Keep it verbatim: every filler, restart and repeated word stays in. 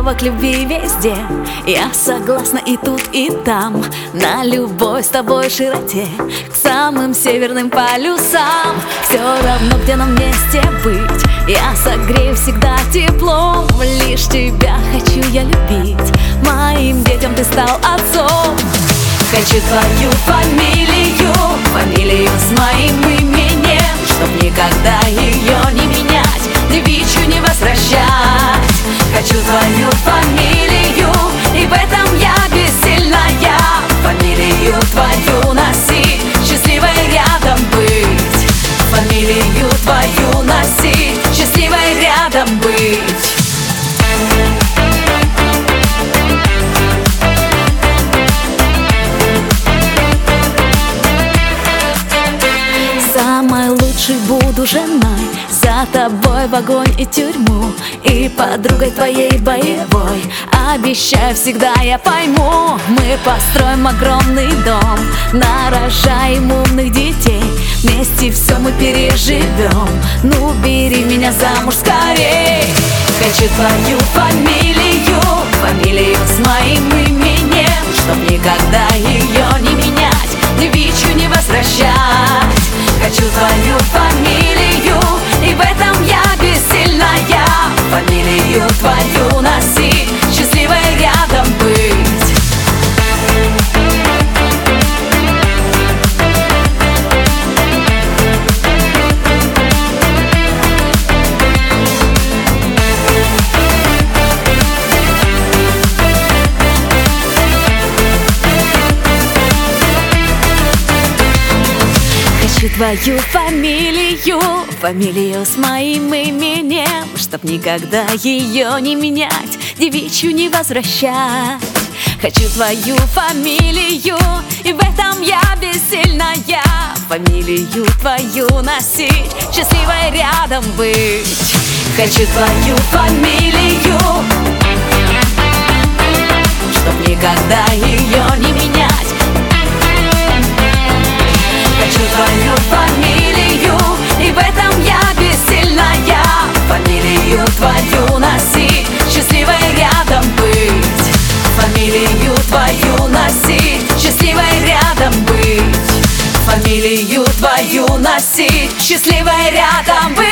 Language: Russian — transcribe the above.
готова к любви везде. Я согласна и тут, и там, на любой с тобой широте, к самым северным полюсам. Все равно, где нам вместе быть, я согрею всегда теплом. Лишь тебя хочу я любить, моим детям ты стал отцом. Хочу твою фамилию, фамилию с моим именем, чтоб никогда ее не менять, девичью не возвращать. Хочу твою фамилию, и в этом я бессильная. Фамилию твою носить, счастливой рядом быть. Фамилию твою носить, счастливой рядом быть. Самой лучшей буду женой, за тобой в огонь и тюрьму, и подругой твоей боевой. Обещаю, всегда я пойму. Мы построим огромный дом, нарожаем умных детей, вместе все мы переживем. Ну, бери меня замуж скорей. Хочу твою фамилию, фамилию с моим именем, чтоб никогда ее не менять, девичью не возвращать. Хочу твою фамилию, и в этом я бессильная. Фамилию твою носить, счастливой рядом быть. Хочу твою фамилию, фамилию с моим именем, чтоб никогда ее не менять, девичью не возвращать. Хочу твою фамилию, и в этом я бессильная. Фамилию твою носить, счастливой рядом быть. Хочу твою фамилию, чтоб никогда ее не менять. Хочу твою фамилию, и в этом я бессильная. Фамилию твою носить, счастливой рядом быть. Фамилию твою носить, счастливой рядом быть. Фамилию твою носить, счастливой рядом быть.